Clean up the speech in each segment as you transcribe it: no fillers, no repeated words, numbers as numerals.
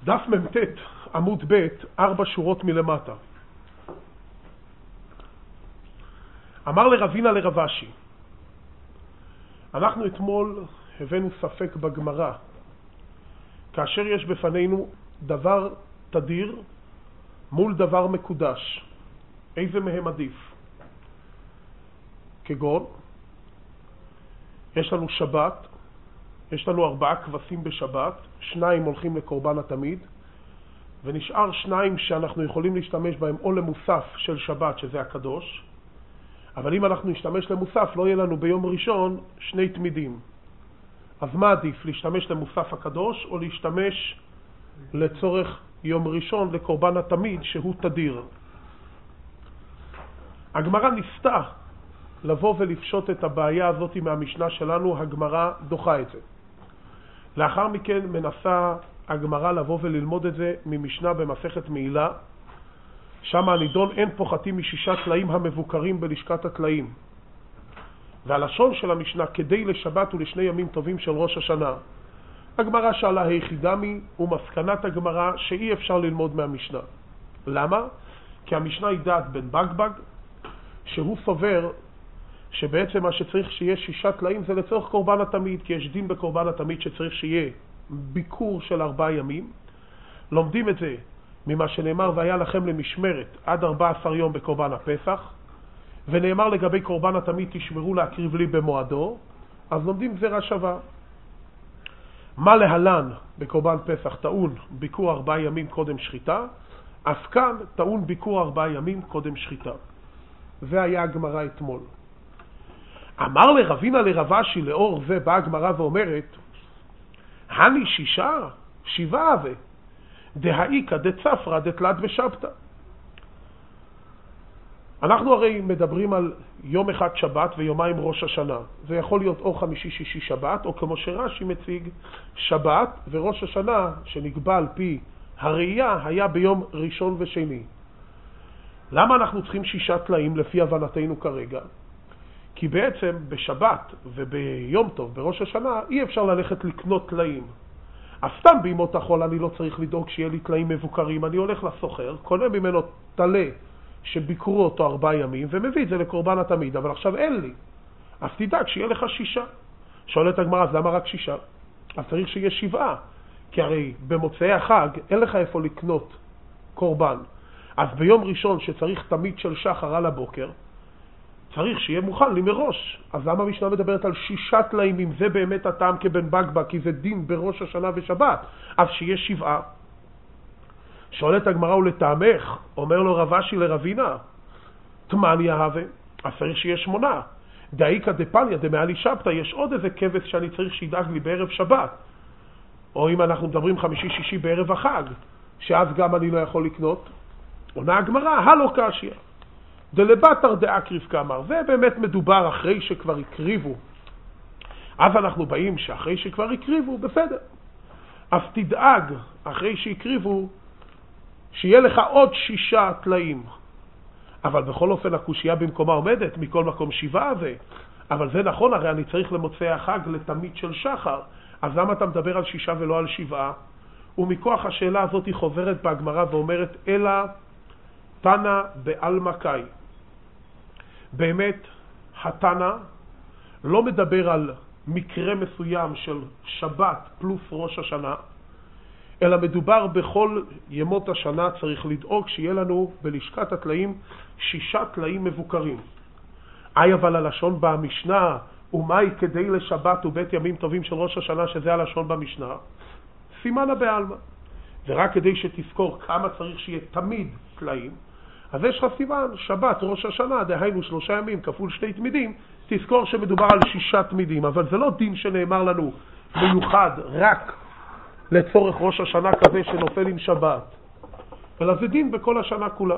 דף מ"ט, עמוד ב', 4 שורות מלמטה. אמר לרבינה לרבשי, אנחנו אתמול הבאנו ספק בגמרא, כאשר יש בפנינו דבר תדיר מול דבר מקודש, איזה מהם עדיף? כגון, יש לנו שבת, יש לנו 4 כבשים בשבת, 2 הולכים לקורבן התמיד, ונשאר 2 שאנחנו יכולים להשתמש בהם או למוסף של שבת, שזה הקדוש, אבל אם אנחנו נשתמש למוסף, לא יהיה לנו ביום ראשון 2 תמידים. אז מה עדיף? להשתמש למוסף הקדוש או להשתמש לצורך יום ראשון לקורבן התמיד שהוא תדיר? הגמרא ניסתה לבוא ולפשוט את הבעיה הזאת מהמשנה שלנו, הגמרא דוחה את זה. לאחר מכן מנסה הגמרא לבוא וללמוד את זה ממשנה במסכת מעילה, שם הנידון אין פוחתים מ6 טלאים המבוקרים בלשכת הטלאים. והלשון של המשנה כדי לשבת ולשני ימים טובים של ראש השנה. הגמרא שאלה היחידמי ומסקנת הגמרא שאי אפשר ללמוד מהמשנה. למה? כי המשנה היא דעת בן בגבג, שהוא סובר שבעצם מה שצריך שיהיה 6 טלאים זה לצורך קורבן התמיד, כי יש דין בקורבן התמיד שצריך שיהיה ביקור של 4 ימים. לומדים את זה ממה שנאמר והיה לכם למשמרת עד 14 יום בקורבן הפסח, ונאמר לגבי קורבן התמיד תשמרו להקריב לי במועדו, אז לומדים גזירה שווה. מה להלן בקורבן פסח טעון ביקור 4 ימים קודם שחיטה, אז כאן טעון ביקור 4 ימים קודם שחיטה. זה היה הגמרא אתמול. אמר לרבינה לרבשי, לאור זה באה הגמרא ואומרת, הני 6, 7 דהאיקה דצפרא דתלת ושבתא. אנחנו הרי מדברים על יום אחד שבת ויומיים ראש השנה. זה יכול להיות או 5, 6 שבת, או כמו שרש"י מציג, שבת וראש השנה שנקבע על פי הראייה היה ביום ראשון ושני. למה אנחנו צריכים 6 טלאים לפי הבנתנו כרגע? כי בעצם בשבת וביום טוב, בראש השנה, אי אפשר ללכת לקנות טלאים. אז סתם בימות החול אני לא צריך לדאוג שיהיה לי טלאים מבוקרים, אני הולך לסוחר, קונה ממנו טלה שביקרו אותו 4 ימים ומביא את זה לקורבן התמיד, אבל עכשיו אין לי. אז תדאג שיהיה לך 6. שואלת הגמרא, אז למה רק 6? אז צריך שיהיה 7, כי הרי במוצאי החג אין לך איפה לקנות קורבן. אז ביום ראשון שצריך תמיד של שחר על הבוקר, צריך שיהיה מוכן לי מראש. אז למה המשנה מדברת על 6 טלאים, אם זה באמת הטעם כבן בגבג, כי זה דין בראש השנה ושבת, אז שיהיה 7. שואלת הגמרא ולטעמך, אומר לו רבשי לרבינה, תמניה הווה, אז צריך שיהיה 8. דאיקה דפניה דמעלי שבתא, יש עוד איזה כבש שאני צריך שידאג לי בערב שבת. או אם אנחנו מדברים 5, 6 בערב החג, שאז גם אני לא יכול לקנות. עונה הגמרא, הלא קשיא. דלבטר דאקריב כאמר, זה באמת מדובר אחרי שכבר הקריבו. אז אנחנו באים שאחרי שכבר הקריבו, בסדר. אז תדאג אחרי שהקריבו, שיהיה לך עוד 6 טלאים. אבל בכל אופן הקושיה במקומה עומדת, מכל מקום 7 זה. אבל זה נכון, הרי אני צריך למוצאי החג לתמיד של שחר. אז למה אתה מדבר על 6 ולא על 7? ומכוח השאלה הזאת היא חוזרת בהגמרא ואומרת, אלא תנא בעלמא קאי. באמת, התנא לא מדבר על מקרה מסוים של שבת פלוס ראש השנה, אלא מדובר בכל ימות השנה צריך לדאוג שיהיה לנו בלשכת הטלאים 6 טלאים מבוקרים. אבל הלשון במשנה, ומאי כדי לשבת ובית ימים טובים של ראש השנה, שזה הלשון במשנה, סימנה בעלמא. ורק כדי שתזכור כמה צריך שיהיה תמיד טלאים, אז יש לך סימן, שבת, ראש השנה, דהיינו 3 ימים כפול 2 תמידים, תזכור שמדובר על 6 תמידים, אבל זה לא דין שנאמר לנו מיוחד רק לצורך ראש השנה כזה שנופל עם שבת, אלא זה דין בכל השנה כולה.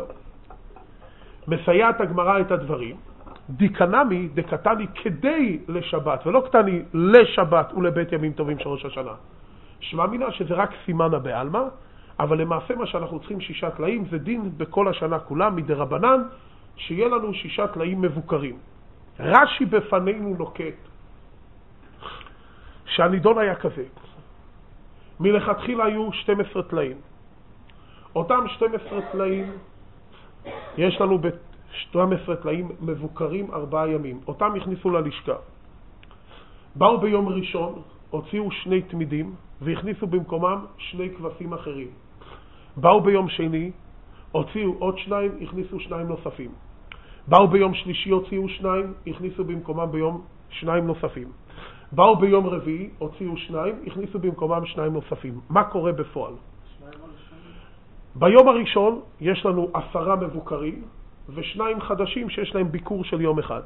מסייעת הגמרא את הדברים, דיקנמי דקתני כדי לשבת, ולא קטני לשבת ולבית ימים טובים של ראש השנה. שמע מינה שזה רק סימנה בעלמא, אבל למעשה מה שאנחנו צריכים 6 טלאים זה דין בכל השנה כולה מדרבנן, שיהיה לנו 6 טלאים מבוקרים. רש"י בפנינו נוקט שהנידון היה כזה, מלכתחילה היו 12 תלאים. אותם 12 תלאים, יש לנו ב-12 תלאים מבוקרים 4 ימים. אותם הכניסו ללשכה. באו ביום ראשון, הוציאו 2 תמידים והכניסו במקומם 2 כבשים אחרים. באו ביום שני, הוציאו עוד 2, הכניסו 2 נוספים. באו ביום שלישי, הוציאו 2, הכניסו במקומם ביום 2 נוספים. באו ביום רביעי, הוציאו 2, הכניסו במקומם 2 נוספים. מה קורה בפועל? ביום הראשון יש לנו 10 מבוקרים ו2 חדשים שיש להם ביקור של יום אחד.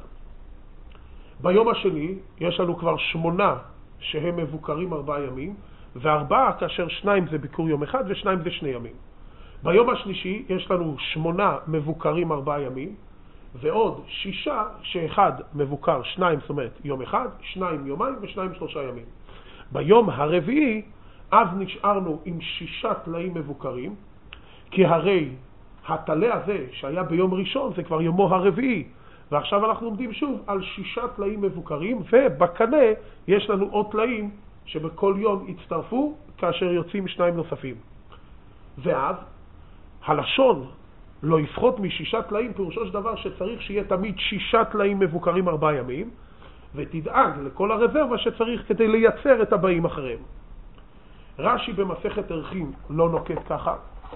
ביום השני יש לנו כבר 8 שהם מבוקרים 4 ימים, ו4 כאשר 2 זה ביקור יום אחד ו2 זה 2 ימים. ביום השלישי יש לנו 8 מבוקרים 4 ימים, ועוד 6 שאחד מבוקר 2, זאת אומרת יום אחד, 2 יומיים ו2 3 ימים. ביום הרביעי אז נשארנו עם 6 תלאים מבוקרים, כי הרי התלה הזה שהיה ביום ראשון זה כבר יומו הרביעי, ועכשיו אנחנו עומדים שוב על 6 תלאים מבוקרים, ובקנה יש לנו עוד תלאים שבכל יום יצטרפו כאשר יוצאים 2 נוספים. ואז הלשון לא יפחות מ6 תלאים, פירושו של דבר שצריך שיהיה תמיד 6 תלאים מבוקרים 4 ימים, ותדאג לכל הרזרבה שצריך כדי לייצר את הבאים אחריהם. רש"י במסכת ערכים לא נוקט ככה,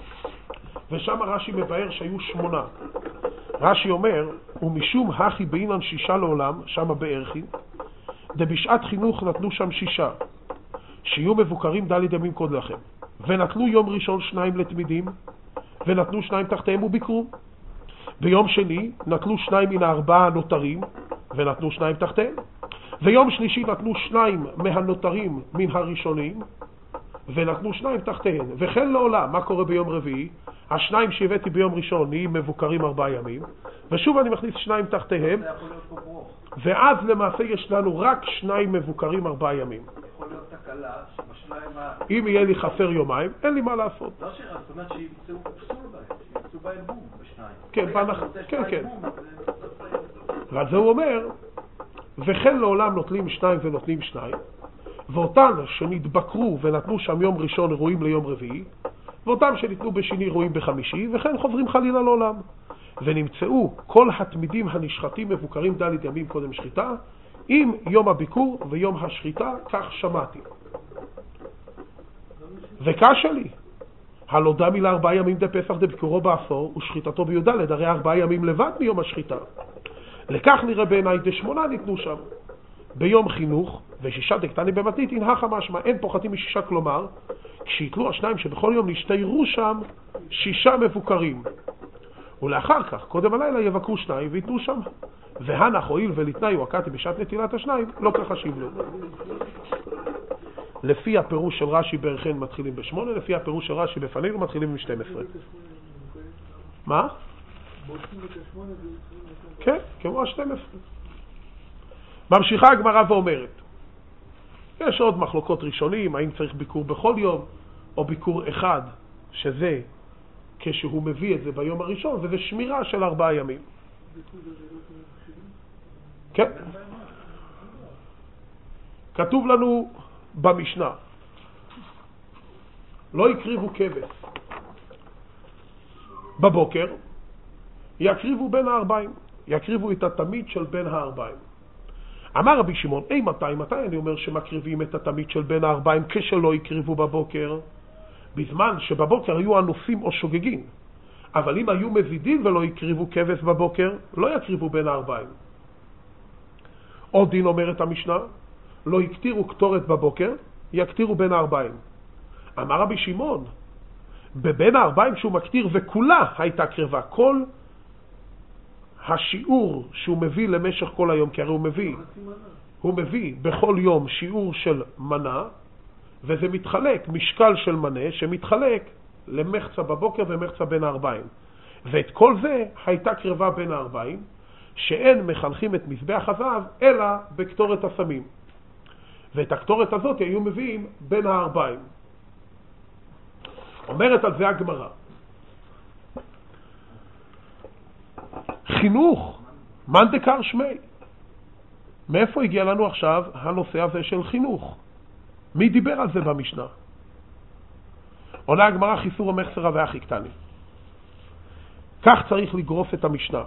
ושם רש"י מבאר שהיו 8. רש"י אומר, ומשום הכי באינן 6 לעולם, שם בערכים, דבשעת חינוך נתנו שם 6, שיהיו מבוקרים ד' ימים קוד לכם. ונתנו יום ראשון 2 לתמידים, ונתנו 2 תחתיהם וביקרו. ביום שני נטלו 2 מן 4 הנותרים, ונתנו 2 תחתיהם. ויום שלישי נתנו 2 מהנותרים מן הראשונים, ונתנו 2 תחתיהם. וכן לעולם, מה קורה ביום רביעי? 2 שהבאתי ביום ראשון נהיים מבוקרים 4 ימים, ושוב אני מכניס 2 תחתיהם, ואז למעשה יש לנו רק 2 מבוקרים 4 ימים. יכול להיות תקלה שבשניים אם יהיה לי חסר יומיים, אין לי מה לעשות. לא שרק, זאת אומרת שימצאו פסול בהם, שימצאו בהם בום בשניים. כן, כן. אז זה הוא אומר, וכן לעולם נוטלים 2 ונותנים 2, ואותן שנתבקרו ונתנו שם יום ראשון ראויים ליום רביעי, ואותם שניתנו בשני ראויים בחמישי, וכן חוזרים חלילה לעולם. ונמצאו כל התמידים הנשחטים מבוקרים ד' ימים קודם שחיטה, עם יום הביקור ויום השחיטה, כך שמעתי. וקשה לי, הלא דמי ל4 ימים דפסח דביקורו בעשור, ושחיטתו בי"ד, הרי 4 ימים לבד מיום השחיטה. לכך נראה בעיניי ד8 ניתנו שם. ביום חינוך, ו6 דקטני במתנית, הנחה משמע, אין פוחתים מ6, כלומר, כשיתלו 2 שבכל יום נשתיירו שם 6 מבוקרים. ולאחר כך, קודם הלילה יבקרו 2 ויתנו שם. והנח הועיל ולתנאי וקעתי בשעת נטילת 2, לא כחשיב לו. לפי הפירוש של רש"י בערכן מתחילים ב8, לפי הפירוש של רש"י בפנינו מתחילים ב12. מה? כן, כמו ה12. ממשיכה הגמרא ואומרת, יש עוד מחלוקות ראשונים, האם צריך ביקור בכל יום, או ביקור אחד, שזה כשהוא מביא את זה ביום הראשון, וזה שמירה של 4 ימים. כן. כתוב לנו במשנה, לא יקריבו כבש בבוקר, יקריבו בין ה40, יקריבו את התמיד של בין ה40. אמר רבי שמעון, מתי אני אומר שמקריבים את התמיד של בין ה40 כשלא יקריבו בבוקר? בזמן שבבוקר היו אנוסים או שוגגים, אבל אם היו מזידים ולא יקריבו כבש בבוקר, לא יקריבו בין ה40. עוד דין אומרת המשנה, לא יקטירו קטורת בבוקר, יקטירו בין ה40. אמר רבי שמעון, בבין ה40 שהוא מקטיר וכולה הייתה קרבה, כל השיעור שהוא מביא למשך כל היום, כי הרי הוא מביא בכל יום שיעור של מנה, וזה מתחלק, משקל של מנה שמתחלק למחצה בבוקר ומחצה בין ה40. ואת כל זה הייתה קרבה בין ה40, שאין מחנכים את מזבח הזהב אלא בקטורת הסמים. ואת הקטורת הזאת היו מביאים בין ה40. אומרת על זה הגמרא, חינוך, מן דקר שמי. מאיפה הגיע לנו עכשיו הנושא הזה של חינוך? מי דיבר על זה במשנה? עונה הגמרא חיסור המחסרה והכי קטני. כך צריך לגרוס את המשנה.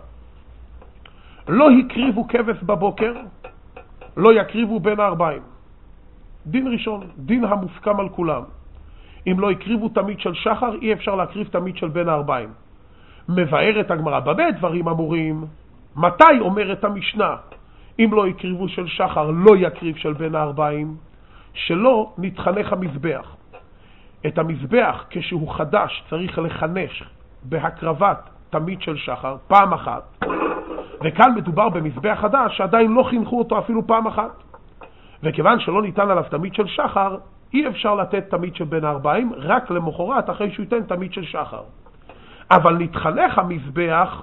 לא הקריבו כבש בבוקר, לא יקריבו בין הארבעים. דין ראשון, דין המוסכם על כולם. אם לא הקריבו תמיד של שחר, אי אפשר להקריב תמיד של בין הארבעים. מבארת הגמרא במה דברים אמורים. מתי אומרת המשנה? אם לא הקריבו של שחר, לא יקריב של בין הארבעים. שלא נתחנך המזבח. את המזבח כשהוא חדש צריך לחנש בהקרבת תמיד של שחר פעם אחת. וכאן מדובר במזבח חדש שעדיין לא חינכו אותו אפילו פעם אחת. וכיוון שלא ניתן עליו תמיד של שחר, אי אפשר לתת תמיד של בין הארבעים, רק למחרת אחרי שהוא ייתן תמיד של שחר. אבל נתחנך המזבח,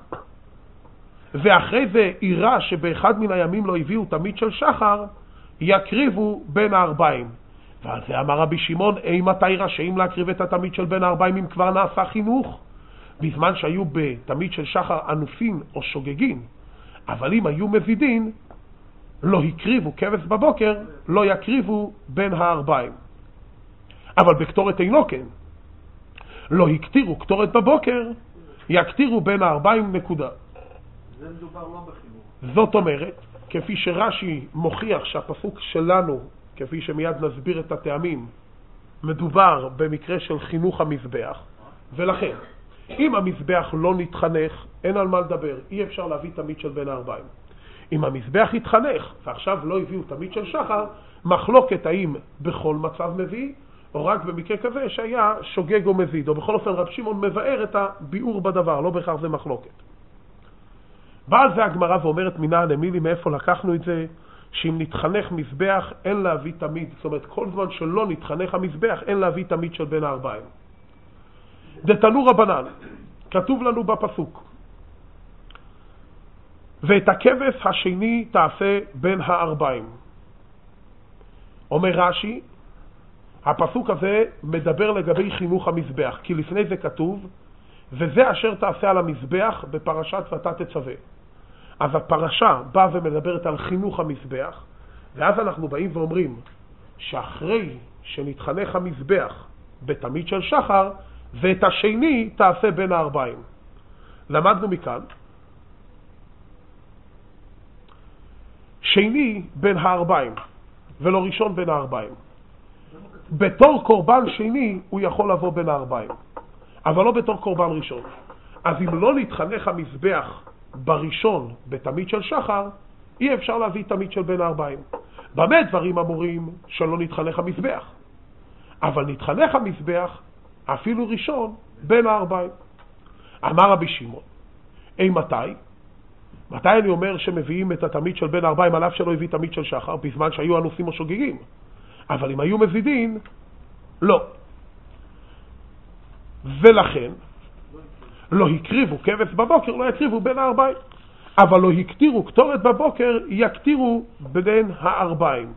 ואחרי זה יראה שבאחד מן הימים לא הביאו תמיד של שחר, יקריבו בין הארבעים. ועל זה אמר רבי שמעון, מתי רשאים להקריב את התמיד של בין הארבעים אם כבר נעשה חינוך? בזמן שהיו בתמיד של שחר אנוסים או שוגגים. אבל אם היו מזידין, לא הקריבו כבש בבוקר, לא יקריבו בין הארבעים. אבל בקטורת אינו כן. לא הקטירו קטורת בבוקר, יקטירו בין הארבעים נקודה. זה מדובר לא בחינוך. זאת אומרת, כפי שרש"י מוכיח שהפסוק שלנו, כפי שמיד נסביר את הטעמים, מדובר במקרה של חינוך המזבח, ולכן, אם המזבח לא נתחנך, אין על מה לדבר, אי אפשר להביא תמיד של בין הארבעים. אם המזבח יתחנך, ועכשיו לא הביאו תמיד של שחר, מחלוקת האם בכל מצב מביא, או רק במקרה כזה שהיה שוגג או מזיד, או בכל אופן רב שמעון מבאר את הביאור בדבר, לא בהכרח זה מחלוקת. באה על זה הגמרא ואומרת מינא נמילי, מאיפה לקחנו את זה? שאם נתחנך מזבח אין להביא תמיד, זאת אומרת כל זמן שלא נתחנך המזבח אין להביא תמיד של בין הארבעים. דתנו רבנן, כתוב לנו בפסוק, ואת הכבש השני תעשה בין הארבעים. אומר רש"י, הפסוק הזה מדבר לגבי חינוך המזבח, כי לפני זה כתוב, וזה אשר תעשה על המזבח בפרשת ואתה תצווה. אז הפרשה באה ומדברת על חינוך המזבח, ואז אנחנו באים ואומרים שאחרי שנתחנך המזבח בתמיד של שחר, ואת השני תעשה בין הארבעים. למדנו מכאן, שני בין הארבעים, ולא ראשון בין הארבעים. בתור קורבן שני הוא יכול לבוא בין הארבעים, אבל לא בתור קורבן ראשון. אז אם לא נתחנך המזבח בראשון בתמיד של שחר, אי אפשר להביא תמיד של בין הארבעים. במה דברים אמורים שלא נתחנך המזבח? אבל נתחנך המזבח אפילו ראשון בין הארבעים. אמר רבי שמעון, מתי אני אומר שמביאים את התמיד של בין הארבעים על אף שלא הביא תמיד של שחר, בזמן שהיו אנוסים או שוגגים? אבל אם היו מזידין, לא. ולכן, לא הקריבו כבש בבוקר, לא יקריבו בין הארבעים. אבל לא הקטירו קטורת בבוקר, יקטירו בין הארבעים.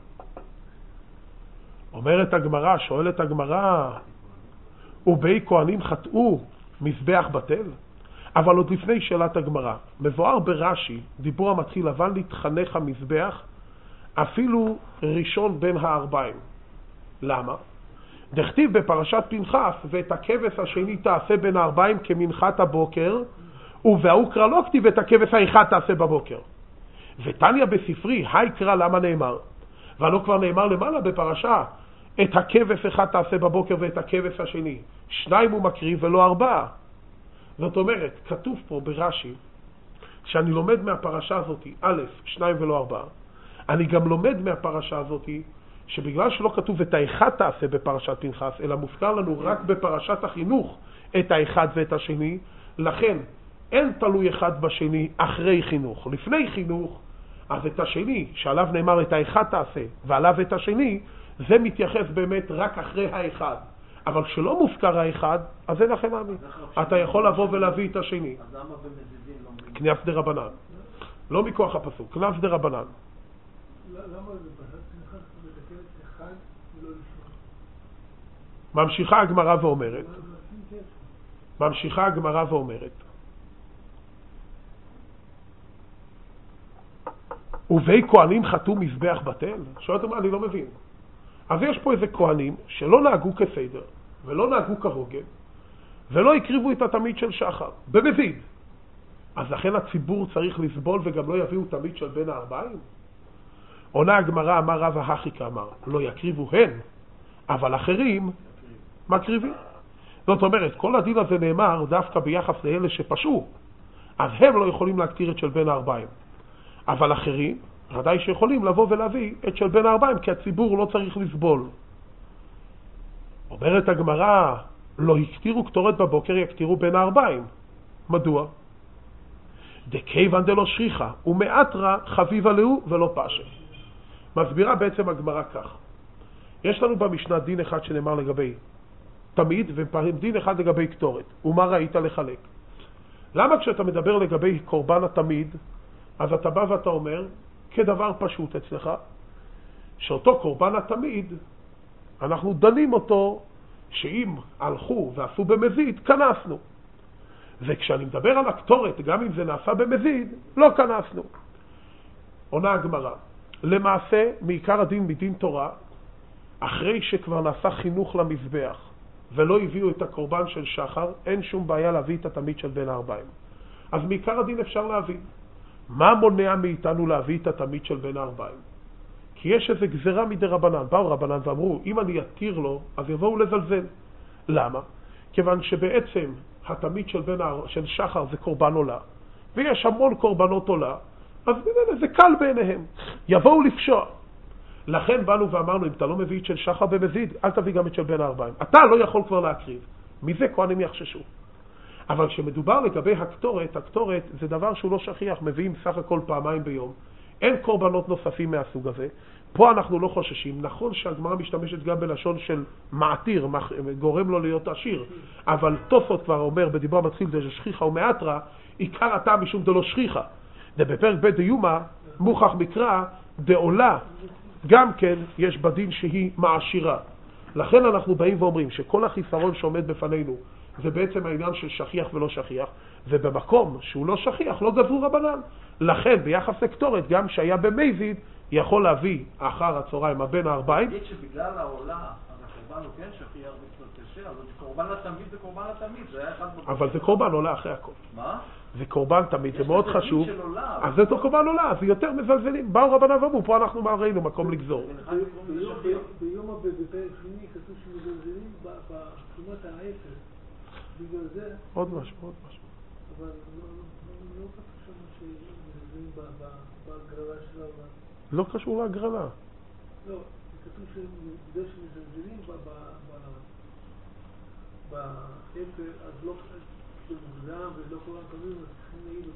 אומרת הגמרא, שואלת הגמרא, ובי כהנים חטאו מזבח בטל? אבל עוד לפני שאלת הגמרא, מבואר ברש"י, דיבור המתחיל, אבל להתחנך המזבח, אפילו ראשון בין הארבעים. למה? דכתיב בפרשת פנחס, ואת הכבש השני תעשה בין הארבעים כמנחת הבוקר, ובהאוקרא לא כתיב את הכבש האחד תעשה בבוקר. ותניא בספרי, היקרא למה נאמר? ולא כבר נאמר למעלה בפרשה, את הכבש אחד תעשה בבוקר ואת הכבש השני. שניים הוא מקריב ולא ארבעה. זאת אומרת, כתוב פה ברש"י, שאני לומד מהפרשה הזאת, א', שניים ולא ארבעה, אני גם לומד מהפרשה הזאת, שבגלל שלא כתוב את האחד תעשה בפרשת פנחס, אלא מוזכר לנו רק בפרשת החינוך את האחד ואת השני, לכן אין תלוי אחד בשני אחרי חינוך. לפני חינוך, אז את השני, שעליו נאמר את האחד תעשה, ועליו את השני, זה מתייחס באמת רק אחרי האחד. אבל כשלא מוזכר האחד, אז אין לכם מאמין. אתה יכול לבוא ולהביא את השני. אז למה במזידין לא אומרים? כנף דרבנן. לא מכוח הפסוק, כנף דרבנן. למה זה פרשת פנחס מתקנת אחד ולא ראשון? ממשיכה הגמרא ואומרת, ובי כהנים חטאו מזבח בטל? שואלת מה, אני לא מבין. אז יש פה איזה כהנים שלא נהגו כסדר, ולא נהגו כהוגן, ולא הקריבו את התמיד של שחר, במזיד. אז לכן הציבור צריך לסבול וגם לא יביאו תמיד של בין הארבעים? עונה הגמרא, אמר רב החיקה, אמר, לא יקריבו הן, אבל אחרים מקריבים. זאת אומרת, כל הדין הזה נאמר דווקא ביחס לאלה שפשעו, אז הם לא יכולים להקטיר את של בין הארבעים. אבל אחרים, ודאי שיכולים לבוא ולהביא את של בין הארבעים, כי הציבור לא צריך לסבול. אומרת הגמרא, לא הקטירו קטורת בבוקר, יקטירו בין הארבעים. מדוע? דכיוון דלא שריחה, ומאתרא חביבה להו ולא פשע. מסבירה בעצם הגמרא כך. יש לנו במשנה דין אחד שנאמר לגבי תמיד, ודין אחד לגבי קטורת. ומה ראית לחלק? למה כשאתה מדבר לגבי קורבן התמיד, אז אתה בא ואתה אומר, כדבר פשוט אצלך, שאותו קורבן התמיד, אנחנו דנים אותו, שאם הלכו ועשו במזיד, כנסנו. וכשאני מדבר על הקטורת, גם אם זה נעשה במזיד, לא כנסנו. עונה הגמרא, למעשה, מעיקר הדין מדין תורה, אחרי שכבר נעשה חינוך למזבח, ולא הביאו את הקורבן של שחר, אין שום בעיה להביא את התמיד של בין הארבעים. אז מעיקר הדין אפשר להביא. מה מונע מאיתנו להביא את התמיד של בין הארבעים? כי יש איזו גזרה מדי רבנן. באו רבנן ואמרו, אם אני אתיר לו, אז יבואו לזלזל. למה? כיוון שבעצם התמיד של שחר זה קורבן עולה, ויש המון קורבנות עולה, אז זה קל בעיניהם. יבואו לפשוע. לכן באנו ואמרנו, אם אתה לא מביא את של שחר במזיד, אל תביא גם את של בין הארבעים. אתה לא יכול כבר להקריב. מזה כהנים יחששו. אבל כשמדובר לגבי הקטורת, הקטורת זה דבר שהוא לא שכיח, מביאים סך הכל פעמיים ביום. אין קורבנות נוספים מהסוג הזה. פה אנחנו לא חוששים. נכון שהגמרא משתמשת גם בלשון של מעתיר, גורם לו להיות עשיר, אבל תוספות כבר אומר בדיבור מתחיל זה שכיחה ומאתרא, עיקר הטעם משום דלא שכיחה. ובפרק ב' דיומא מוכח מקרא דעולה, גם כן יש בדין שהיא מעשירה. לכן אנחנו באים ואומרים שכל החיסרון שעומד בפנינו זה בעצם העניין של שכיח ולא שכיח, ובמקום שהוא לא שכיח לא גזרו רבנן. לכן ביחס לקטורת, גם שהיה במזיד, יכול להביא אחר הצהריים הבין הארבעים. תגיד שבגלל העולה, הקורבן הוא כן שכיח וקצת קשה, אבל קורבן לתמיד זה קורבן לתמיד, זה היה אחד... אבל זה קורבן עולה אחרי הכל. מה? זה קורבן תמיד, זה מאוד חשוב. אז זה קורבן עולה, זה יותר מזלזלים. באו רבנן ואמרו, פה אנחנו ראינו מקום לגזור. ביום בפרק שני כתוב שמזלזלים בתרומת העשר. בגלל זה... עוד משהו. אבל לא כתוב שם שמזלזלים בהגרלה של העולם. לא קשור להגרלה. לא, זה כתוב שבגלל שמזלזלים באפר, אז לא מוקדם ולא כל הקווים, אז צריכים להעיד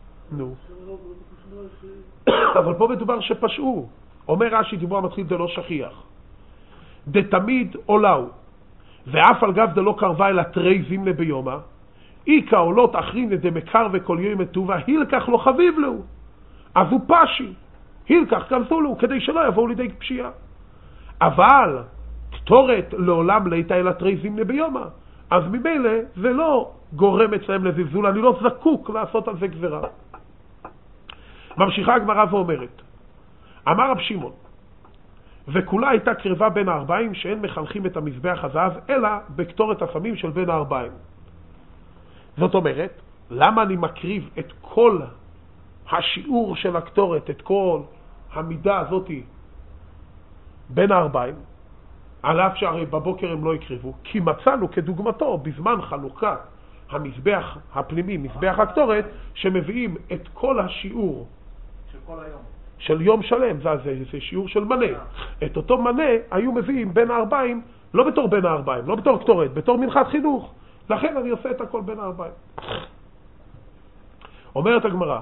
אותם. נו. אבל פה מדובר שפשעו. אומר רש"י, דיבור המתחיל דלא שכיח. דתמיד עולהו, ואף על גב דלא קרבה אלא תרי זימנה ביומה, איקה עולות אחרין דמקר וכל יום מטובה, הילקח לא חביב לו. אז הוא פשי. הילקח כנסו לו, כדי שלא יבואו לידי פשיעה. אבל קטורת לעולם ליתה אלא תרי זימנה ביומה. אז ממילא זה לא גורם אצלם לזלזול, אני לא זקוק לעשות על זה גזרה. ממשיכה הגמרא ואומרת, אמר רב שמעון, וכולה הייתה קרבה בין הארבעים שאין מחנכים את המזבח הזהב, אלא בקטורת הסמים של בין הארבעים. זאת אומרת, למה אני מקריב את כל השיעור של הקטורת, את כל המידה הזאת בין הארבעים, על אף שהרי בבוקר הם לא הקריבו, כי מצאנו כדוגמתו בזמן חנוכת המזבח הפנימי, מזבח הקטורת, שמביאים את כל השיעור של כל היום. של יום שלם, זה שיעור של מנה. את אותו מנה היו מביאים בין הארבעים, לא בתור בין הארבעים, לא בתור קטורת, בתור מנחת חינוך. לכן אני עושה את הכל בין הארבעים. אומרת הגמרא,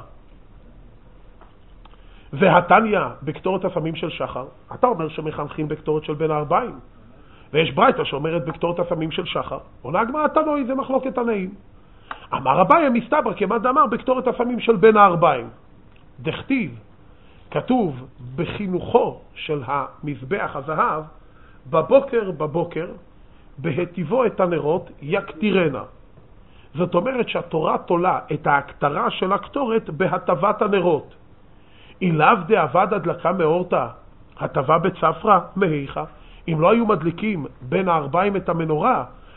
והתניא בקטורת הסמים של שחר, אתה אומר שמחנכים בקטורת של בין הארבעים, ויש ברייתא שאומרת בקטורת הסמים של שחר, עונה הגמרא תנאי, זה מחלוקת תנאים. אמר אביי מסתבר כמאן דאמר בקטורת הסמים של בין הארבעים. דכתיב, כתוב בחינוכו של המזבח הזהב, בבוקר, בהטיבו את הנרות יקטירנה. זאת אומרת שהתורה תולה את ההקטרה של הקטורת בהטבת הנרות. אילאו דאבד הדלקה מאורתא, הטבה בצפרא מהיכא. אם לא היו מדליקים בין הארבעים את המנורה,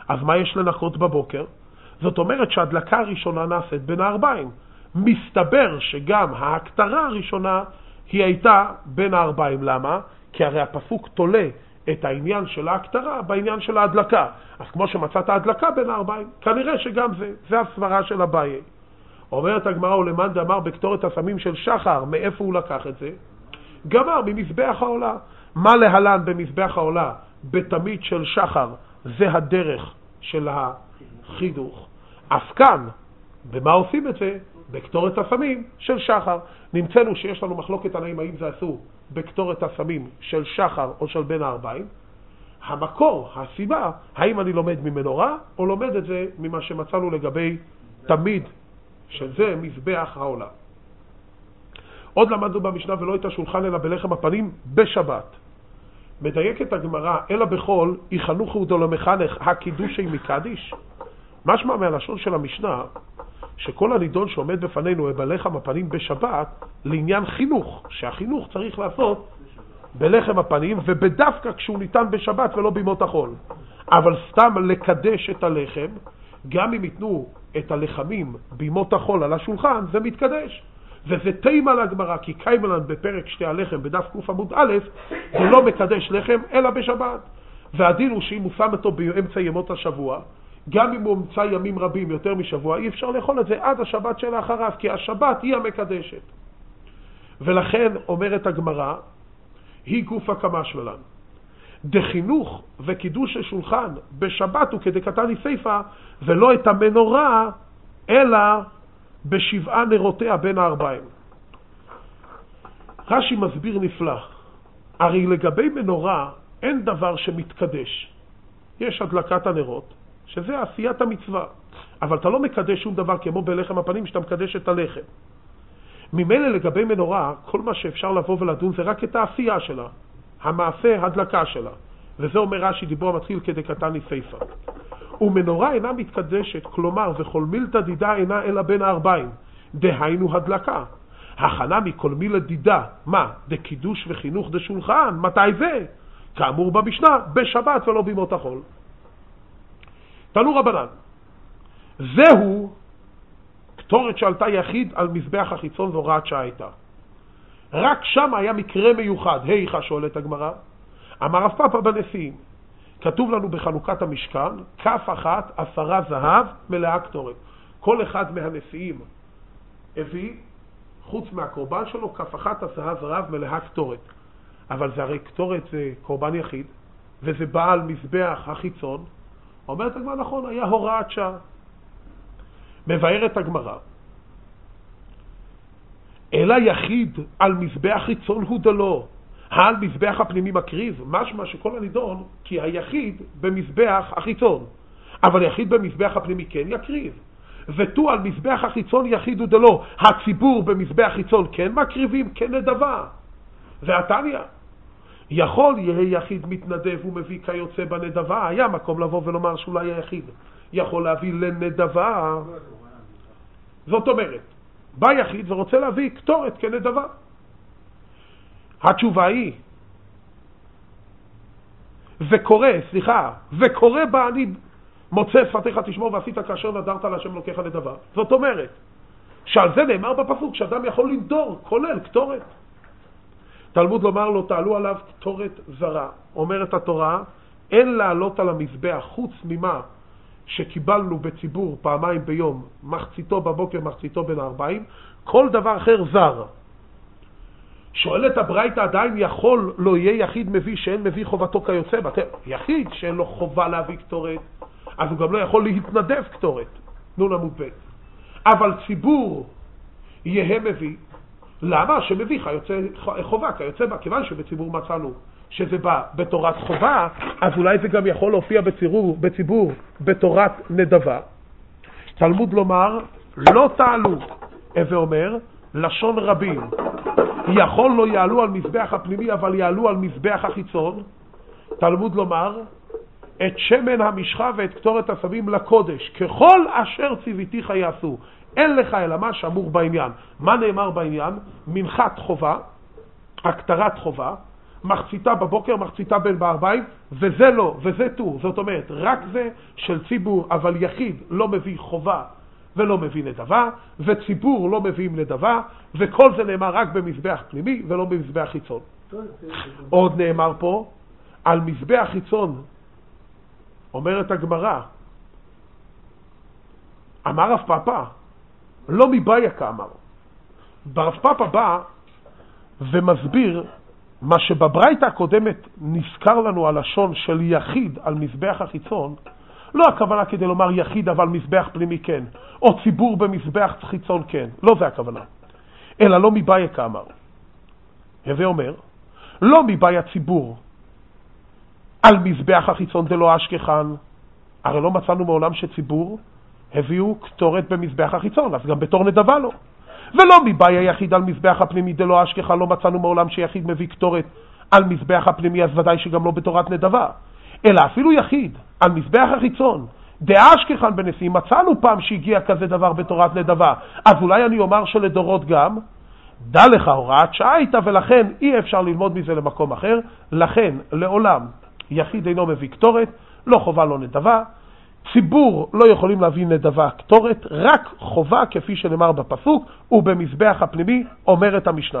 אז מה יש לנקות בבוקר? זאת אומרת שההדלקה הראשונה נעשית בין הארבעים. מסתבר שגם ההקטרה הראשונה היא הייתה בין הארבעים. למה? כי הרי הפסוק תולה את העניין של ההקטרה בעניין של ההדלקה. אז כמו שמצאת ההדלקה בין הארבעים, כנראה שגם זה הסברה של אביי. אומרת הגמרא, ולמאן דאמר בקטורת הסמים של שחר, מאיפה הוא לקח את זה? גמר ממזבח העולה. מה להלן במזבח העולה? בתמיד של שחר, זה הדרך של החידוך. אז כאן, במה עושים את זה? בקטורת הסמים של שחר. נמצאנו שיש לנו מחלוקת תנאים האם זה עשו בקטורת הסמים של שחר או של בין הארבעים. המקור, הסיבה, האם אני לומד ממנורה או לומד את זה ממה שמצאנו לגבי תמיד, שזה מזבח העולה. עוד למדנו במשנה, ולא את השולחן אלא בלחם הפנים בשבת. מדייקת הגמרא, אלא בכל יחנוכו דלמחנך הקידושי מקדיש. משמע מהלשון של המשנה, שכל הנידון שעומד בפנינו בלחם הפנים בשבת, לעניין חינוך, שהחינוך צריך לעשות בלחם הפנים, ובדווקא כשהוא ניתן בשבת ולא בימות החול. אבל סתם לקדש את הלחם, גם אם ייתנו את הלחמים בימות החול על השולחן, זה מתקדש. וזה תימה לגמרא, כי קיימלן בפרק שתי הלחם בדף קוף עמוד א', הוא לא מקדש לחם אלא בשבת. והדין הוא שאם הוא שם אותו באמצע ימות השבוע, גם אם הוא אמצע ימים רבים יותר משבוע, אי אפשר לאכול את זה עד השבת שלאחריו, כי השבת היא המקדשת. ולכן אומרת הגמרא, היא גופה כמשמלן. דחינוך וקידוש השולחן בשבת הוא כדקתני סייפה, ולא את המנורה, אלא בשבעה נרותיה בין הארבעים. רש"י מסביר נפלא. הרי לגבי מנורה אין דבר שמתקדש. יש הדלקת הנרות, שזה עשיית המצווה. אבל אתה לא מקדש שום דבר כמו בלחם הפנים שאתה מקדש את הלחם. ממילא לגבי מנורה, כל מה שאפשר לבוא ולדון זה רק את העשייה שלה, המעשה, הדלקה שלה. וזה אומר רש"י, דיבור המתחיל כדקתני סייפה. ומנורה אינה מתקדשת, כלומר, וכל מילתא דידה אינה אלא בין הארבעים. דהיינו הדלקה. הכנה מכל מילה דידה, מה? דקידוש וחינוך דשולחן, מתי זה? כאמור במשנה, בשבת ולא בימות החול. תנו רבנן, זהו קטורת שעלתה יחיד על מזבח החיצון והוראת שעה הייתה. רק שם היה מקרה מיוחד. היכה שואלת הגמרא, אמר רב פאפא בנשיאים, כתוב לנו בחנוכת המשכן, כף אחת 10 זהב מלאה קטורת. כל אחד מהנשיאים הביא, חוץ מהקורבן שלו, כף אחת 10 זהב מלאה קטורת. אבל זה הרי קטורת זה קורבן יחיד, וזה בא על מזבח החיצון. אומרת הגמרא, נכון, היה הוראת שעה. מבארת הגמרא, אלא יחיד על מזבח חיצון הוא דלו, על מזבח הפנימי מקריב, משמע שכל הנידון, כי היחיד במזבח החיצון, אבל יחיד במזבח הפנימי כן יקריב. ותו על מזבח החיצון יחיד הוא דלו, הציבור במזבח חיצון כן מקריבים, כן נדבה. והתניא, יכול יהיה יחיד מתנדב ומביא כיוצא בנדבה, היה מקום לבוא ולומר שאולי היחיד יכול להביא לנדבה. זאת אומרת, בא יחיד ורוצה להביא קטורת כנדבה. התשובה היא, וקורא בה אני מוצא שפתיך תשמור ועשית כאשר נדרת להשם אלוקיך נדבה. זאת אומרת, שעל זה נאמר בפסוק שאדם יכול לנדור, כולל קטורת. תלמוד לומר לו, תעלו עליו קטורת זרה. אומרת התורה, אין לעלות על המזבח חוץ ממה שקיבלנו בציבור פעמיים ביום, מחציתו בבוקר, מחציתו בין הארבעים, כל דבר אחר זר. שואלת הברייתא, עדיין יכול לא יהיה יחיד מביא שאין מביא חובתו כיוצא בה. יחיד שאין לו חובה להביא קטורת, אז הוא גם לא יכול להתנדב קטורת. נון עמוד ב'. אבל ציבור יהיה מביא. למה? שמביא חובה כיוצא בה, כיוון שבציבור מצאנו שזה בא בתורת חובה, אז אולי זה גם יכול להופיע בציבור בתורת נדבה. תלמוד לומר, לא תעלו, ואומר, לשון רבים. יכול לא יעלו על מזבח הפנימי, אבל יעלו על מזבח החיצון. תלמוד לומר, את שמן המשחה ואת קטורת הסמים לקודש, ככל אשר ציוויתיך יעשו. אין לך אלא מה שאמור בעניין. מה נאמר בעניין? מנחת חובה, הקטרת חובה, מחציתה בבוקר, מחציתה בין בערביים, וזה לא, וזה טור. זאת אומרת, רק זה של ציבור, אבל יחיד לא מביא חובה ולא מביא נדבה, וציבור לא מביאים נדבה, וכל זה נאמר רק במזבח פנימי ולא במזבח חיצון. עוד נאמר פה על מזבח חיצון, אומרת הגמרא, אמר רב פאפא, לא מבעיה כאמר. ברב פאפא בא ומסביר מה שבברייתא הקודמת נזכר לנו הלשון של יחיד על מזבח החיצון, לא הכוונה כדי לומר יחיד אבל מזבח פנימי כן, או ציבור במזבח חיצון כן, לא זה הכוונה, אלא לא מבעיה כאמר. הווה אומר, לא מבעיה ציבור על מזבח החיצון דלא אשכחן, הרי לא מצאנו מעולם שציבור הביאו קטורת במזבח החיצון, אז גם בתור נדבה לא. ולא מבעיה יחיד על מזבח הפנימי דלא אשכחן, לא מצאנו מעולם שיחיד מביא קטורת על מזבח הפנימי, אז ודאי שגם לא בתורת נדבה. אלא אפילו יחיד על מזבח החיצון דאשכחן בנשיאים, מצאנו פעם שהגיע כזה דבר בתורת נדבה, אז אולי אני אומר שלדורות גם, דע לך הוראת שעה איתה, ולכן אי אפשר ללמוד מזה למקום אחר. לכן לעולם יחיד אינו מביא קטורת, לא חובה לא נדבה, ציבור לא יכולים להביא נדבה קטורת, רק חובה כפי שנאמר בפסוק, ובמזבח הפנימי אומרת המשנה.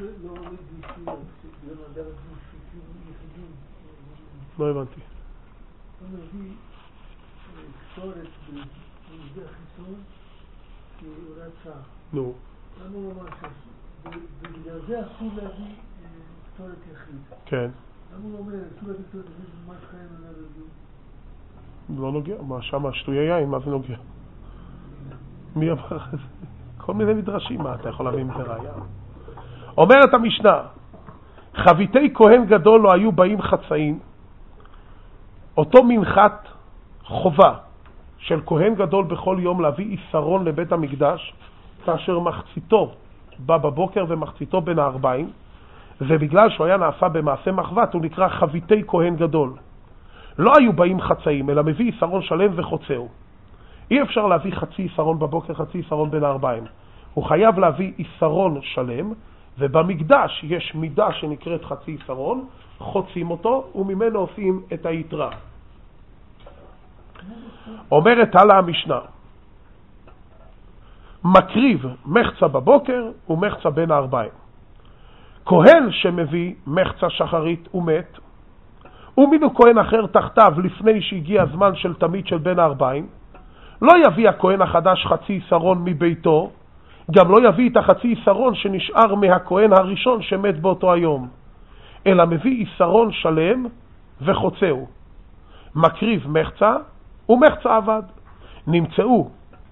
לא הבנתי. הוא מביא קטורת במזבח חיצון כהוראת שעה. נו. למה הוא אמר בגלל זה אסור להביא קטורת יחיד? כן. למה הוא אומר אסור להביא קטורת יחיד ממש חיים על הרדיו? לא נוגע, מה שם שטויי יין, מה זה נוגע? מי אמר את זה? כל מיני מדרשים, מה אתה יכול להביא מזה ראיה? אומרת המשנה, חביתי כהן גדול לא היו באים חצאים, אותו מנחת חובה של כהן גדול בכל יום להביא איסרון לבית המקדש, כאשר מחציתו בא בבוקר ומחציתו בין הערביים, ובגלל שהוא היה נעשה במעשה מחבת הוא נקרא חביתי כהן גדול. לא היו באים חצאים, אלא מביא איסרון שלם וחוצהו. אי אפשר להביא חצי איסרון בבוקר, חצי איסרון בין הערביים. הוא חייב להביא איסרון שלם, ובמקדש יש מידה שנקראת חצי איסרון, חוצים אותו וממנו עושים את היתרה. אומרת הלאה המשנה, מקריב מחצה בבוקר ומחצה בין הערביים. כהן שמביא מחצה שחרית ומת, ומינו כהן אחר תחתיו לפני שהגיע הזמן של תמיד של בין הערביים, לא יביא הכהן החדש חצי איסרון מביתו, גם לא יביא את החצי איסרון שנשאר מהכהן הראשון שמת באותו היום, אלא מביא איסרון שלם וחוצהו. מקריב מחצה ומחצה עבד. נמצאו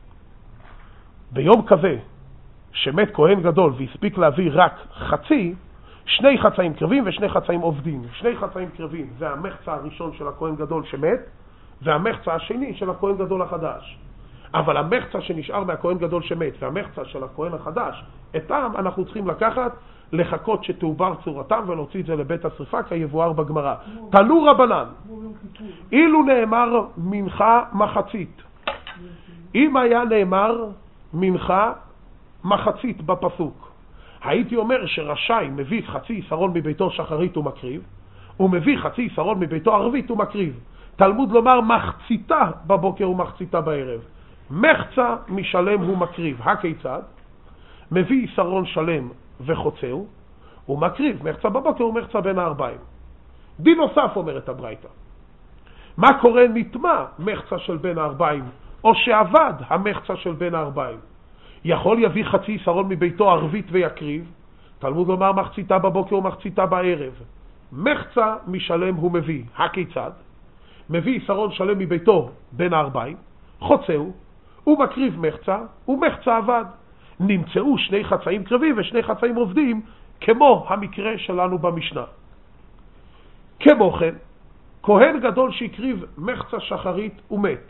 ביום כזה שמת כהן גדול והספיק להביא רק חצי, שני חצאים קרבים ושני חצאים עובדים. שני חצאים קרבים זה המחצה הראשון של הכהן גדול שמת, והמחצה השני של הכהן גדול החדש. אבל המחצה שנשאר מהכהן גדול שמת והמחצה של הכהן החדש, אתם אנחנו צריכים לקחת, לחכות שתעובר צורתם ולהוציא את זה לבית השריפה כיבואר בגמרא. תנו רבנן, אילו נאמר מנחה מחצית, אם היה נאמר מנחה מחצית בפסוק, הייתי אומר שרשאי מביא חצי איסרון מביתו שחרית ומקריב, ומביא חצי איסרון מביתו ערבית ומקריב. תלמוד לומר מחציתה בבוקר ומחציתה בערב. מחצה משלם הוא מקריב. הכיצד? מביא איסרון שלם וחוצהו, הוא מקריב מחצה בבוקר ומחצה בין הערביים. דין נוסף אומרת הברייתא, מה קורה נטמע מחצה של בין הערביים, או שעבד המחצה של בין הערביים? יכול יביא חצי איסרון מביתו ערבית ויקריב, תלמוד לומר מחציתה בבוקר ומחציתה בערב. מחצה משלם הוא מביא. הכיצד? מביא איסרון שלם מביתו בין הערביים, חוצהו, הוא מקריב מחצה ומחצה עבד. נמצאו שני חצאים קרבים ושני חצאים עובדים, כמו המקרה שלנו במשנה. כמו כן, כהן גדול שהקריב מחצה שחרית ומת,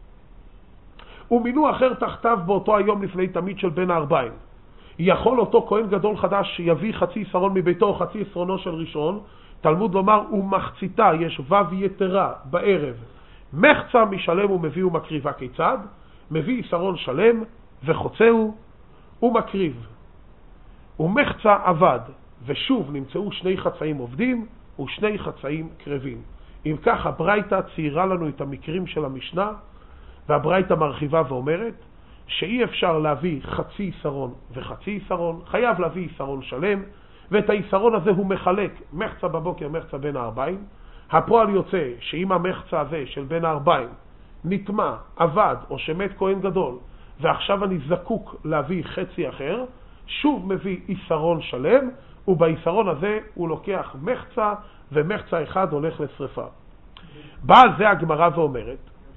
ומינו אחר תחתיו באותו היום לפני תמיד של בין הערביים, יכול אותו כהן גדול חדש שיביא חצי איסרון מביתו או חצי איסרונו של ראשון, תלמוד לומר ומחציתה, יש וו יתרה בערב, מחצה משלם ומביא ומקריבה. כיצד? מביא איסרון שלם וחוצהו ומקריב, ומחצה עבד. ושוב נמצאו 2 חצאים עובדים ו2 חצאים קרבים. אם כך, הברייתא ציירה לנו את המקרים של המשנה, והברייתא מרחיבה ואומרת שאי אפשר להביא חצי יסרון וחצי יסרון, חייב להביא יסרון שלם, ואת היסרון הזה הוא מחלק מחצה בבוקר, מחצה בין הארבעים. הפועל יוצא שאם המחצה הזה של בין הארבעים נטמע, עבד או שמת כהן גדול, ועכשיו אני זקוק להביא חצי אחר, שוב מביא יסרון שלם, וביסרון הזה הוא לוקח מחצה, ומחצה אחד הולך לשריפה. באה על זה הגמרא ואומרת,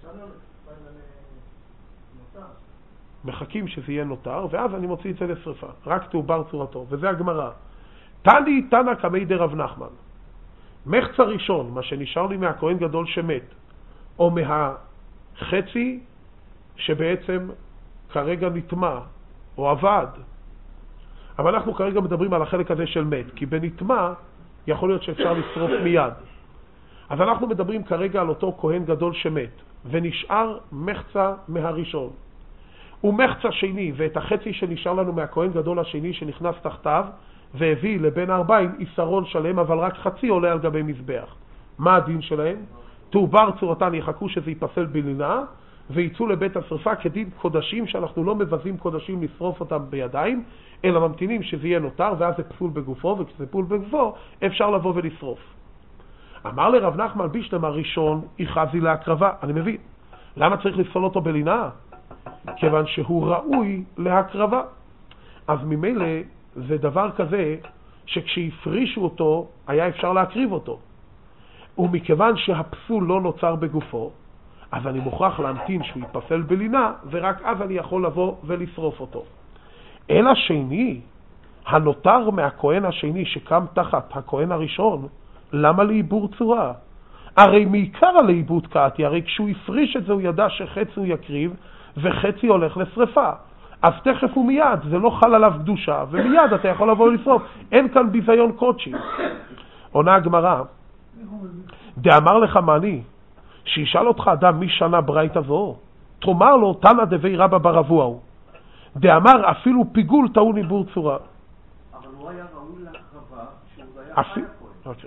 מחכים שזה יהיה נותר, ואז אני מוציא את זה לשריפה, רק תעובר צורתו, וזה הגמרא. תני תנא קמי דרב נחמן, מחצה ראשון, מה שנשאר לי מהכהן גדול שמת, או מהחצי שבעצם כרגע נטמע או עבד, אבל אנחנו כרגע מדברים על החלק הזה של מת, כי בנטמע יכול להיות שאפשר לשרוף מיד. אז אנחנו מדברים כרגע על אותו כהן גדול שמת, ונשאר מחצה מהראשון. ומחצה שני, ואת החצי שנשאר לנו מהכהן גדול השני שנכנס תחתיו, והביא לבין הארבעים יסרון שלם, אבל רק חצי עולה על גבי מזבח. מה הדין שלהם? תעובר צורתן, יחכו שזה ייפסל בלינה, ויצאו לבית השרפה כדין קודשים, שאנחנו לא מבזים קודשים לשרוף אותם בידיים, אלא ממתינים שזה יהיה נותר, ואז זה פסול בגופו, וכשזה פסול בגופו, אפשר לבוא ולשרוף. אמר לרב נחמן בישלם הראשון, יחזי להקרבה. אני מבין. למה צריך לפסול אותו בלינה? כיוון שהוא ראוי להקרבה. אז ממילא זה דבר כזה שכשהפרישו אותו היה אפשר להקריב אותו. ומכיוון שהפסול לא נוצר בגופו, אז אני מוכרח להמתין שהוא ייפסל בלינה, ורק אז אני יכול לבוא ולשרוף אותו. אלא שני, הנותר מהכהן השני שקם תחת הכהן הראשון, למה לעיבור צורה? הרי מעיקר הלעיבוד קעתי, הרי כשהוא הפריש את זה הוא ידע שחצי הוא יקריב וחצי הולך לשרפה. אז תכף ומיד, זה לא חל עליו קדושה, ומיד אתה יכול לבוא לשרוף. אין כאן ביזיון קודשי. עונה הגמרא, דאמר לך מה שישאל אותך אדם מי שנה ברייתא זו, תאמר לו תנא דבי רבא ברבוע הוא. דאמר אפילו פיגול טעון עיבור צורה. אבל הוא היה ראוי להקרבה שהוא היה חי הכהן.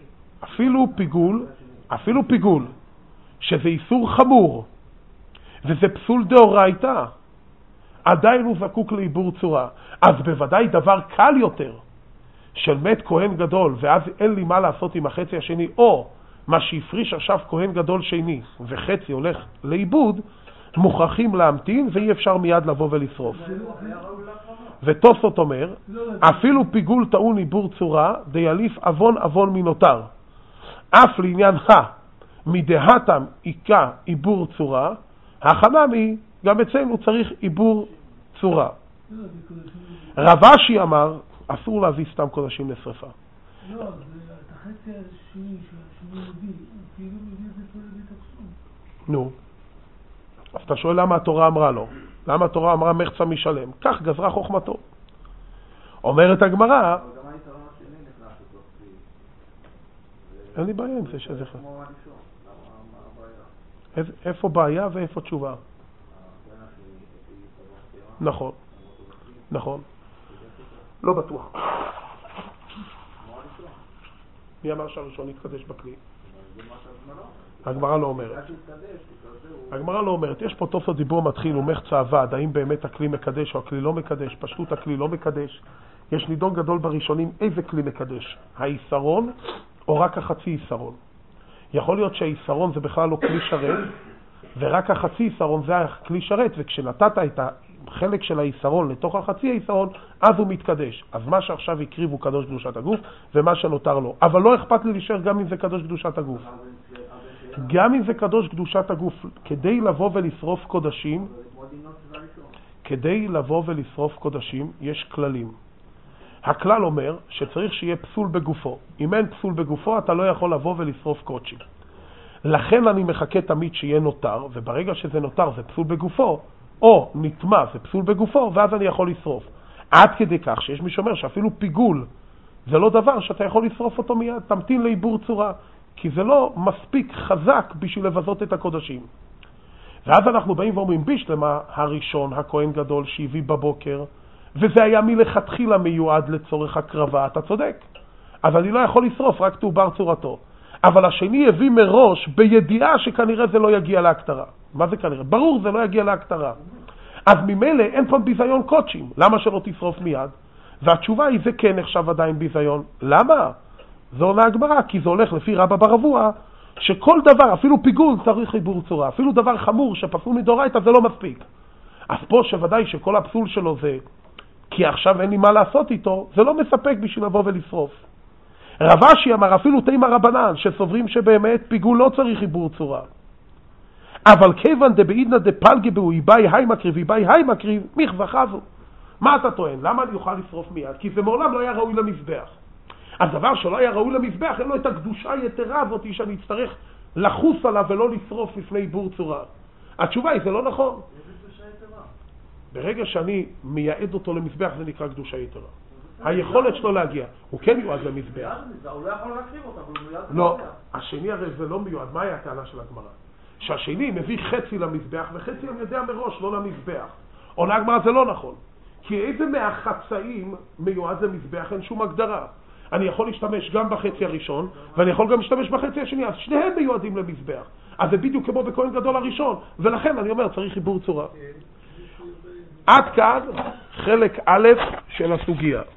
אפילו פיגול, שזה איסור חמור, וזה פסול דאורייתא, עדיין הוא זקוק לעיבור צורה. אז בוודאי דבר קל יותר, של מת כהן גדול, ואז אין לי מה לעשות עם החצי השני, או מה שהפריש עכשיו כהן גדול שני, וחצי הולך לאיבוד, מוכרחים להמתין, ואי אפשר מיד לבוא ולשרוף. ותוספות אומר, אפילו פיגול טעון עיבור צורה, דיליף אבון אבון מנותר. אף לעניין מדהתם עיקה עיבור צורה, החנמי גם אצלנו צריך עיבור צורה. רב אשי אמר, אסור להביא סתם קודשים לשרפה. לא, זה החצי השני שהוא מביא, הוא כאילו מביא את זה פה לבית הפסול. נו, אז אתה שואל למה התורה אמרה לו? למה התורה אמרה מחצה משלם? כך גזרה חוכמתו. אומרת הגמרא, אבל גם היתרון השני נכנס לתוך פי. אין לי בעיה עם זה שזה חצי. כמו הראשון, מה הבעיה? איפה בעיה ואיפה תשובה? נכון, נכון. לא בטוח. מי אמר שהראשון יתקדש בכלי? הגמרא לא אומרת. הגמרא לא אומרת. יש פה תוספות דיבור מתחיל ומחצה עבד, האם באמת הכלי מקדש או הכלי לא מקדש, פשטות הכלי לא מקדש. יש נידון גדול בראשונים איזה כלי מקדש, היסרון או רק החצי יסרון. יכול להיות שהיסרון זה בכלל לא כלי שרת, ורק החצי יסרון זה הכלי שרת, וכשנתת את החלק של היסרון לתוך החצי היסרון, אז הוא מתקדש. אז מה שעכשיו יקריב הוא קדוש קדושת הגוף, ומה שנותר לו. אבל לא אכפת לי להישאר גם אם זה קדוש קדושת הגוף. גם אם זה קדוש קדושת הגוף, כדי לבוא ולשרוף קודשים, יש כללים. הכלל אומר שצריך שיהיה פסול בגופו. אם אין פסול בגופו, אתה לא יכול לבוא ולשרוף קודשים. לכן אני מחכה תמיד שיהיה נותר, וברגע שזה נותר זה פסול בגופו, או נטמע זה פסול בגופו, ואז אני יכול לשרוף. עד כדי כך שיש מי שאומר שאפילו פיגול זה לא דבר שאתה יכול לשרוף אותו מיד, תמתין לעיבור צורה, כי זה לא מספיק חזק בשביל לבזות את הקודשים. ואז אנחנו באים ואומרים בישלמה הראשון, הכהן גדול שהביא בבוקר, וזה היה מלכתחילה מיועד לצורך הקרבה, אתה צודק. אז אני לא יכול לשרוף, רק תעובר צורתו. אבל השני הביא מראש בידיעה שכנראה זה לא יגיע להקטרה. מה זה כנראה? ברור זה לא יגיע להקטרה. אז ממילא אין פה ביזיון קודשים. למה שלא תשרוף מיד? והתשובה היא זה כן נחשב עדיין ביזיון. למה? זה עונה הגמרא, כי זה הולך לפי רבא בר אבוה, שכל דבר, אפילו פיגול צריך חיבור צורה, אפילו דבר חמור שפסול מדאורייתא זה לא מספיק. אז פה שוודאי שכל הפסול שלו זה כי עכשיו אין לי מה לעשות איתו, זה לא מספק בשביל לבוא ולשרוף. רב אשי אמר אפילו תימא רבנן שסוברים שבאמת פיגול לא צריך חיבור צורה. אבל כיוון דבעידנא דפלגי בהו איבאי היי מקריב איבאי היי מקריב מחווה חזו. מה אתה טוען? למה אני אוכל לשרוף מיד? כי זה מעולם לא היה ראוי למזבח. אז דבר שלא היה ראוי למזבח, אין לו את הקדושה היתרה הזאת שאני אצטרך לחוס עליו ולא לשרוף לפני עיבור צורה. התשובה היא, זה לא נכון. ברגע שאני מייעד אותו למזבח, זה נקרא קדושה יתרה. היכולת שלו להגיע, הוא כן מיועד למזבח. הוא לא יכול להקריב אותה, אבל הוא מיועד למזבח. לא, השני הרי זה לא מיועד. מה היה הטענה של הגמרא? שהשני מביא חצי למזבח, וחצי אני יודע מראש, לא למזבח. עונה הגמרא זה לא נכון. כי איזה מהחצאים מיועד למזבח, אין שום הגדרה. אני יכול להשתמש גם בחצי הראשון, ואני יכול גם להשתמש בחצי השני, אז שניהם מיועדים למזבח. אז זה בדיוק כמו בכהן גדול הראשון, ולכן אני אומר, צריך חיבור צורה. עד כאן חלק א' של הסוגיה.